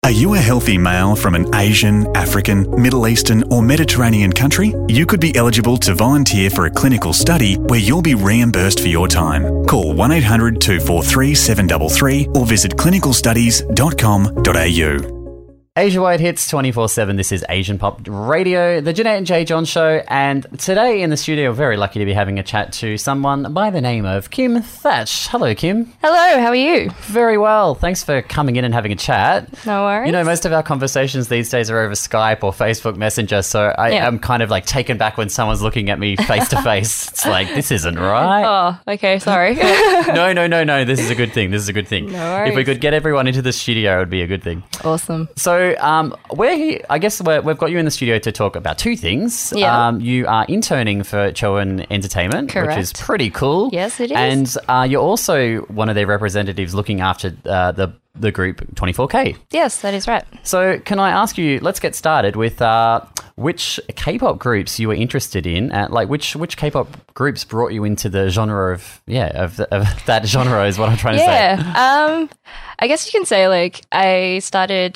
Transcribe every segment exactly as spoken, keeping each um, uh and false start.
Are you a healthy male from an Asian, African, Middle Eastern or Mediterranean country? You could be eligible to volunteer for a clinical study where you'll be reimbursed for your time. Call one eight hundred two four three seven three three or visit clinical studies dot com dot a u. Asia Wide Hits twenty-four seven. This is Asian Pop Radio, the Jeanette and Jay John Show. And today in the studio, we're very lucky to be having a chat to someone by the name of Kim Thatch. Hello, Kim. Hello, how are you? Very well. Thanks for coming in and having a chat. No worries. You know, most of our conversations these days are over Skype or Facebook Messenger, so I Yeah. am kind of like taken back when someone's looking at me face to face. It's like, this isn't right. Oh, okay, sorry. No, no, no, no. This is a good thing. This is a good thing. No worries. If we could get everyone into the studio, it would be a good thing. Awesome. So, um, we're here, I guess we're, we've got you in the studio to talk about two things. Yeah. Um, you are interning for Chowan Entertainment, Correct. which is pretty cool. Yes, it is. And uh, you're also one of their representatives looking after uh, the the group twenty-four K. Yes, that is right. So, can I ask you? Let's get started with uh, which K-pop groups you were interested in. Uh, like, which which K-pop groups brought you into the genre of yeah of, the, of that genre is what I'm trying to say. Yeah. Um, I guess you can say like I started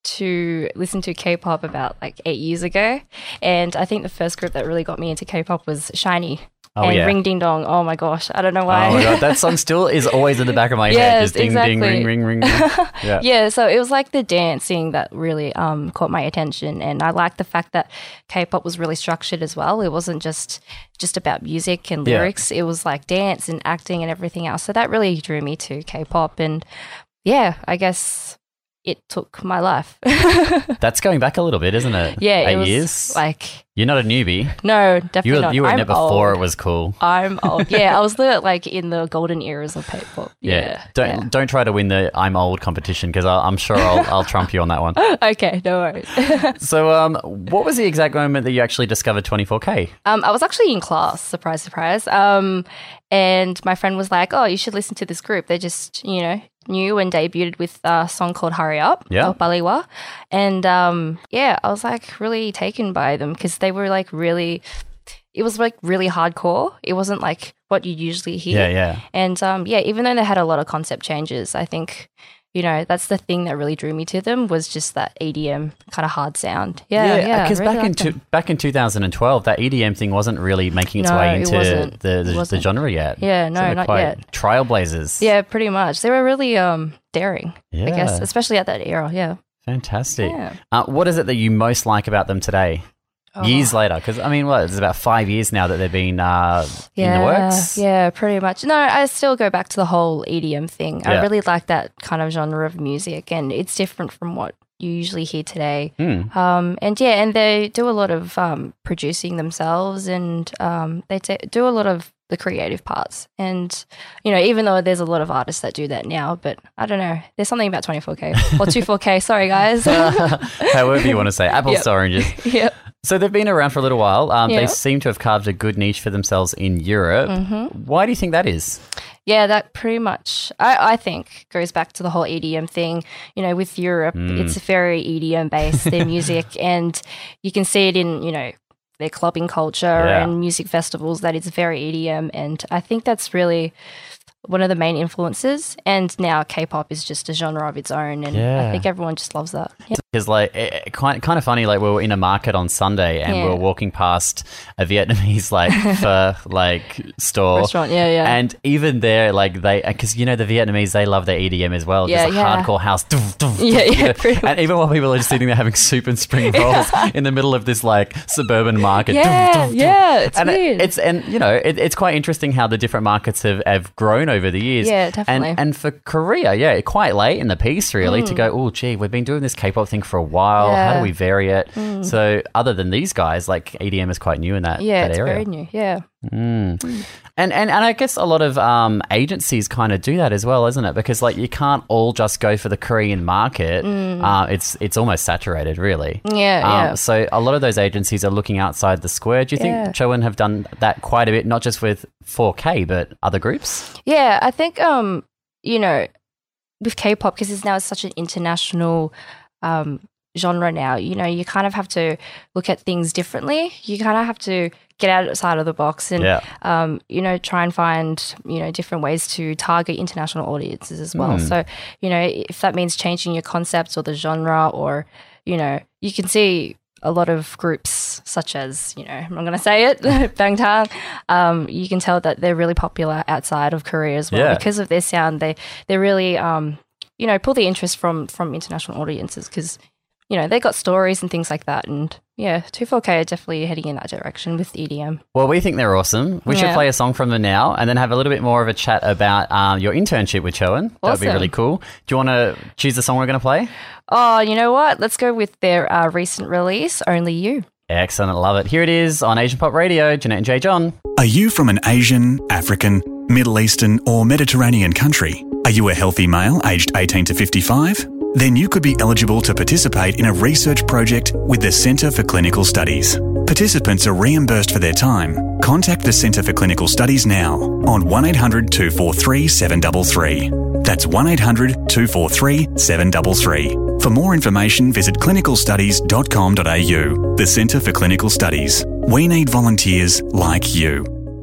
to listen to K-pop about like eight years ago, and I think the first group that really got me into K-pop was SHINee. Oh, and yeah. Ring Ding Dong. Oh my gosh, I don't know why. Oh my god, that song still is always in the back of my head. Yes, Just ding exactly. ding ring ring ring. ring. Yeah. Yeah, so it was like the dancing that really um, caught my attention, and I liked the fact that K-pop was really structured as well. It wasn't just just about music and Yeah. lyrics. It was like dance and acting and everything else. So that really drew me to K-pop, and yeah, I guess it took my life. That's going back a little bit, isn't it? Yeah, Eight it was years. like You're not a newbie. no, definitely You were, not. you were in I'm it before old. it was cool. I'm old. Yeah, I was the, like in the golden eras of K-pop. Yeah. Yeah, Don't yeah. don't try to win the I'm old competition because I'm sure I'll I'll trump you on that one. Okay, no worries. So, um, what was the exact moment that you actually discovered twenty-four K? Um, I was actually in class, surprise, surprise. Um, and my friend was like, "Oh, you should listen to this group. They just, you know, new and debuted with a song called Hurry Up," Yeah. or Baliwa. And um, yeah, I was like really taken by them because they were like really, it was like really hardcore. It wasn't like what you usually hear. Yeah, yeah. And um, yeah, even though they had a lot of concept changes, I think, you know, that's the thing that really drew me to them was just that E D M kind of hard sound. Yeah, yeah. Because really back in liked two, them. back in two thousand twelve, that E D M thing wasn't really making its No, way it into wasn't. the It the, the wasn't. genre yet. Yeah, no, they're not quite yet. Trailblazers. Yeah, pretty much. They were really um daring, Yeah. I guess, especially at that era. Yeah. Fantastic. Yeah. Uh, what is it that you most like about them today? Oh. Years later, because I mean, what? It's about five years now that they've been uh, Yeah, in the works. yeah, pretty much. No, I still go back to the whole E D M thing. Yeah. I really like that kind of genre of music, and it's different from what you usually hear today. Hmm. Um, and yeah, and they do a lot of um, producing themselves, and um, they t- do a lot of the creative parts. And you know, even though there's a lot of artists that do that now, but I don't know, there's something about twenty-four K or twenty-four K. Sorry, guys. However you want to say, apples Yep. to oranges. Yep. So they've been around for a little while. Um, Yeah. They seem to have carved a good niche for themselves in Europe. Mm-hmm. Why do you think that is? Yeah, that pretty much, I, I think, goes back to the whole E D M thing. You know, with Europe, Mm. it's very E D M based, their music, and you can see it in, you know, their clubbing culture Yeah. and music festivals that it's very E D M. And I think that's really one of the main influences. And now K-pop is just a genre of its own, and Yeah. I think everyone just loves that. Yeah. Because like it, it, kind kind of funny, like we were in a market on Sunday and we Yeah. were walking past a Vietnamese like fur like store. Restaurant, yeah, yeah. And even there, like they, because you know the Vietnamese, they love their E D M as well. Yeah, Just a yeah. hardcore house. Yeah, yeah, pretty And even while people are just sitting there having soup and spring rolls in the middle of this like suburban market. Yeah, yeah, it's and it- weird. it's and you know it, it's quite interesting how the different markets have, have grown over the years. Yeah, definitely. And and for Korea, yeah, quite late in the piece really to go. Oh, gee, we've been doing this K-pop thing for a while. How do Yeah. we vary it? So other than these guys, like E D M is quite new in that, yeah, that it's area. very new. Yeah. Mm. And, and and I guess a lot of um, agencies kind of do that as well, isn't it? Because like you can't all just go for the Korean market. Uh, it's it's almost saturated, really. Yeah, Um, yeah. So a lot of those agencies are looking outside the square. Do you Yeah. think Chowan have done that quite a bit, not just with four K, but other groups? Yeah, I think um, you know, with K-pop, because it's now such an international um genre now, you know, you kind of have to look at things differently. You kind of have to get outside of the box and, Yeah. um, you know, try and find, you know, different ways to target international audiences as well. Mm. So, you know, if that means changing your concepts or the genre, or, you know, you can see a lot of groups such as, you know, I'm not going to say it, Bangtan, um, you can tell that they're really popular outside of Korea as well. Yeah. Because of their sound. They, they really, um, you know, pull the interest from, from international audiences because, you know, they got stories and things like that. And yeah, two four K are definitely heading in that direction with E D M. Well, we think they're awesome. We should Yeah. play a song from them now and then have a little bit more of a chat about um, your internship with Choen. That would be Awesome. really cool. Do you want to choose the song we're going to play? Oh, you know what? Let's go with their uh, recent release, Only You. Excellent. I love it. Here it is on Asian Pop Radio. Jeanette and Jay John. Are you from an Asian, African, Middle Eastern or Mediterranean country? Are you a healthy male aged eighteen to fifty-five? Then you could be eligible to participate in a research project with the Centre for Clinical Studies. Participants are reimbursed for their time. Contact the Centre for Clinical Studies now on one eight hundred two four three seven three three. That's one eight hundred two four three seven three three. For more information, visit clinical studies dot com dot a u. The Centre for Clinical Studies. We need volunteers like you.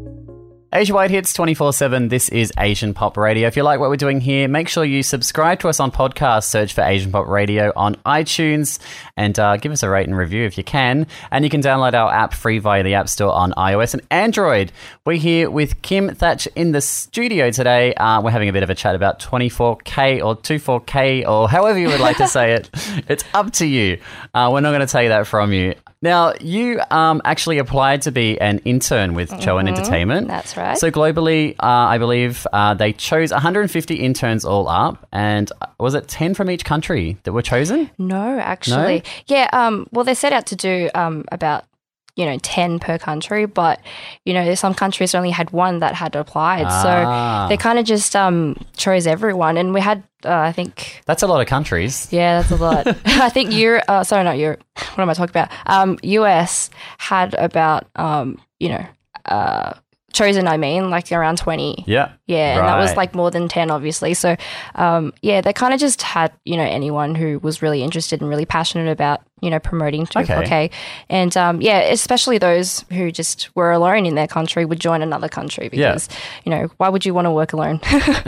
Asia Wide Hits twenty-four seven. This is Asian Pop Radio. If you like what we're doing here, make sure you subscribe to us on podcast. Search for Asian Pop Radio on iTunes and uh, give us a rate and review if you can. And you can download our app free via the App Store on iOS and Android. We're here with Kim Thatch in the studio today. Uh, we're having a bit of a chat about twenty-four K or twenty-four K or however you would like to say it. It's up to you. Uh, we're not going to take that from you. Now, you um, actually applied to be an intern with Choen Entertainment. That's right. So globally, uh, I believe uh, they chose one hundred fifty interns all up, and uh, was it ten from each country that were chosen? No, actually. No? Yeah, um, well, they set out to do um, about, you know, ten per country, but, you know, some countries only had one that had applied. Ah. So they kind of just um, chose everyone. And we had, uh, I think, That's a lot of countries. yeah, that's a lot. I think Europe, uh, sorry, not Europe. What am I talking about? Um, U S had about, um, you know, uh, chosen, I mean, like around twenty. Yeah. Yeah, and that was Right. like more than ten, obviously. So, um, yeah, they kind of just had, you know, anyone who was really interested and really passionate about, you know, promoting two four K. Okay. And, um, yeah, especially those who just were alone in their country would join another country because, you know, why would you want to work alone?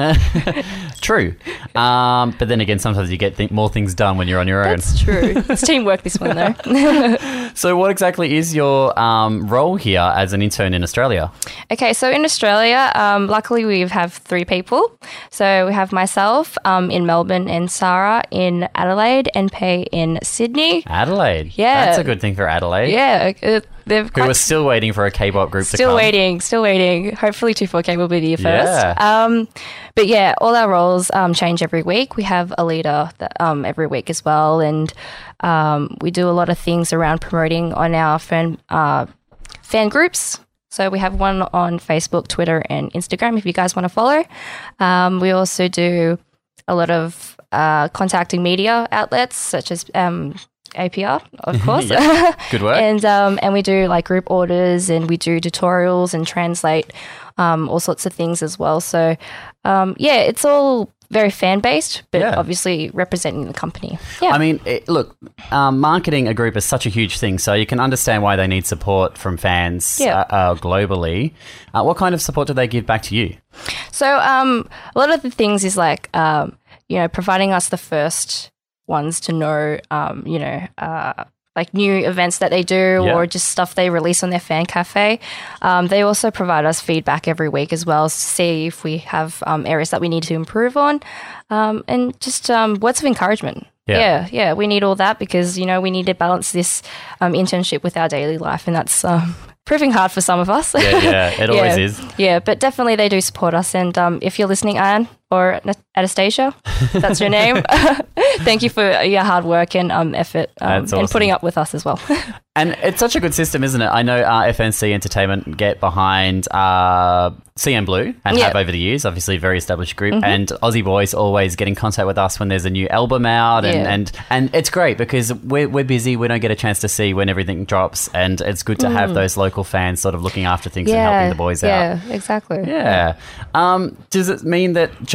True. Um, but then again, sometimes you get th- more things done when you're on your own. That's true. It's teamwork, this one, though. So what exactly is your um, role here as an intern in Australia? Okay, so in Australia, um, luckily we have three people. So we have myself um, in Melbourne and Sarah in Adelaide and Pei in Sydney. Adelaide. Yeah. That's a good thing for Adelaide. Yeah, uh, they've Who quite are still waiting for a K-pop group to Still come. waiting, still waiting. Hopefully two four K will be there first. Yeah. Um, but yeah, all our roles um, change every week. We have a leader that, um, every week as well. And um, we do a lot of things around promoting on our fan, uh, fan groups. So we have one on Facebook, Twitter and Instagram if you guys want to follow. Um, we also do a lot of uh, contacting media outlets such as um, A P R, of course. Yeah. Good work. And um, and we do like group orders and we do tutorials and translate um, all sorts of things as well. So um, yeah, it's all very fan based, but Yeah. obviously representing the company. Yeah. I mean, it, look, um, marketing a group is such a huge thing, so you can understand why they need support from fans Yeah. uh, uh, globally. Uh, what kind of support do they give back to you? So um, a lot of the things is like, um, you know, providing us the first ones to know, um, you know, uh, like new events that they do Yeah. or just stuff they release on their fan cafe. Um, they also provide us feedback every week as well to see if we have um, areas that we need to improve on um, and just um, words of encouragement. Yeah. yeah, yeah, we need all that because, you know, we need to balance this um, internship with our daily life and that's um, proving hard for some of us. Yeah, yeah, it always Yeah. is. Yeah, but definitely they do support us. And um, if you're listening, Anne or Anastasia, that's your name. Thank you for your hard work and um, effort um, That's and awesome. putting up with us as well. And it's such a good system, isn't it? I know uh, F N C Entertainment get behind uh, C N Blue and Yeah. have over the years, obviously a very established group. And Aussie Boys always get in contact with us when there's a new album out. And, Yeah. and, and it's great because we're, we're busy. We don't get a chance to see when everything drops. And it's good to have those local fans sort of looking after things and helping the boys yeah, out. exactly. Yeah. Um, does it mean that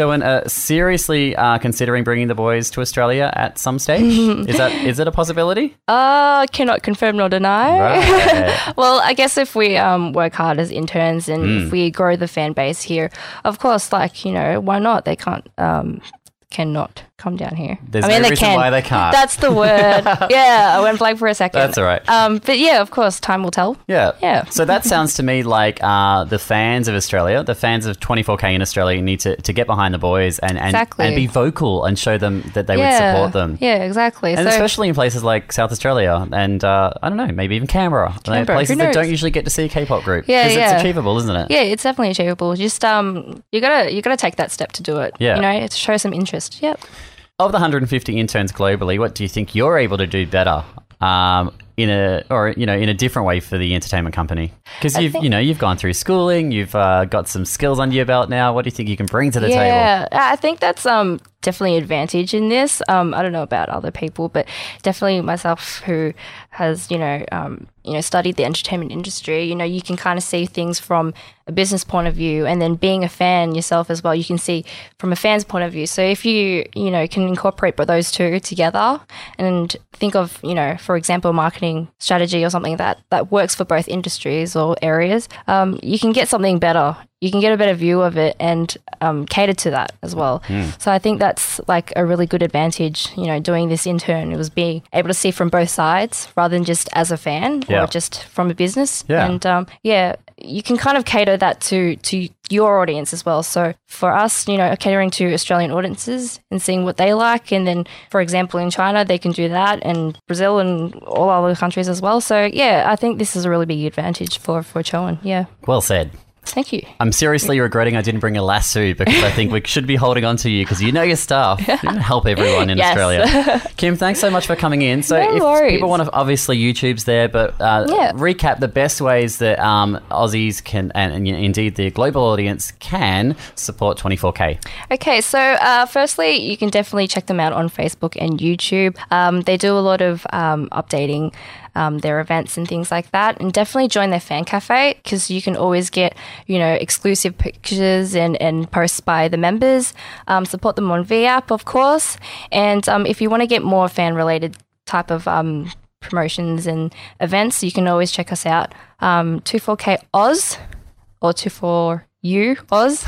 Qiuwen, uh, seriously uh, considering bringing the boys to Australia at some stage? is that is it a possibility? Uh, cannot confirm nor deny. Right. Well, I guess if we um, work hard as interns and Mm. if we grow the fan base here, of course, like, you know, why not? They can't, um, cannot come down here. There's I mean, no they reason can. why they can't. That's the word. Yeah, I went blank for a second. That's all right. Um, but yeah, of course, time will tell. Yeah. Yeah. So that sounds to me like uh, the fans of Australia, the fans of twenty-four K in Australia need to, to get behind the boys and, and, Exactly. and be vocal and show them that they yeah. would support them. Yeah, exactly. And so, especially in places like South Australia and, uh, I don't know, maybe even Canberra. Canberra, Places who that knows? don't usually get to see a K-pop group. Yeah, Because yeah. it's achievable, isn't it? yeah, it's definitely achievable. Just um, you gotta you gotta take that step to do it. Yeah. You know, to show some interest. Yep. Of the one hundred fifty interns globally, what do you think you're able to do better um, in a or you know in a different way for the entertainment company? Because you've think- you know you've gone through schooling, you've uh, got some skills under your belt now. What do you think you can bring to the table? Yeah, I think that's um definitely an advantage in this. Um, I don't know about other people, but definitely myself, who has you know um you know studied the entertainment industry. You know, you can kind of see things from a business point of view, and then being a fan yourself as well, you can see from a fan's point of view. So if you you know can incorporate those two together and think of you know for example marketing strategy or something that that works for both industries or areas, um, you can get something better. You can get a better view of it and um, cater to that as well. Mm. So I think that's like a really good advantage, you know, doing this intern. It was being able to see from both sides rather than just as a fan Yeah. or just from a business. Yeah. And um, yeah, you can kind of cater that to, to your audience as well. So for us, you know, catering to Australian audiences and seeing what they like. And then, for example, in China, they can do that, and Brazil and all other countries as well. So yeah, I think this is a really big advantage for, for Qiuwen. Yeah. Well said. Thank you. I'm seriously regretting I didn't bring a lasso because I think we should be holding on to you because you know your stuff. You can help everyone in Yes. Australia. Kim, thanks so much for coming in. So No if worries. people want to, obviously YouTube's there, but uh, Yeah. recap the best ways that um, Aussies can, and, and indeed the global audience can support twenty-four K. Okay, so uh, firstly, you can definitely check them out on Facebook and YouTube. Um, they do a lot of um, updating um, their events and things like that, and definitely join their fan cafe because you can always get, you know, exclusive pictures and, and posts by the members. Um, support them on V app, of course, and um, if you want to get more fan-related type of um, promotions and events, you can always check us out. Um, twenty-four K Oz or twenty-four You Oz.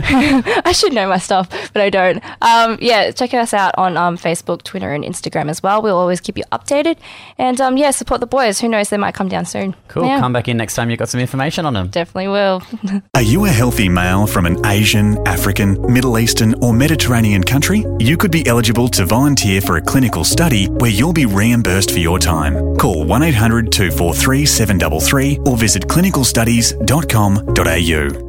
I should know my stuff, but I don't. Um, yeah, check us out on um, Facebook, Twitter, and Instagram as well. We'll always keep you updated. And um, yeah, support the boys. Who knows, they might come down soon. Cool. Yeah, Come back in next time you've got some information on them. definitely will. Are you a healthy male from an Asian, African, Middle Eastern or Mediterranean country? You could be eligible to volunteer for a clinical study where you'll be reimbursed for your time. Call one eight hundred two four three seven three three or visit clinical studies dot com dot a u.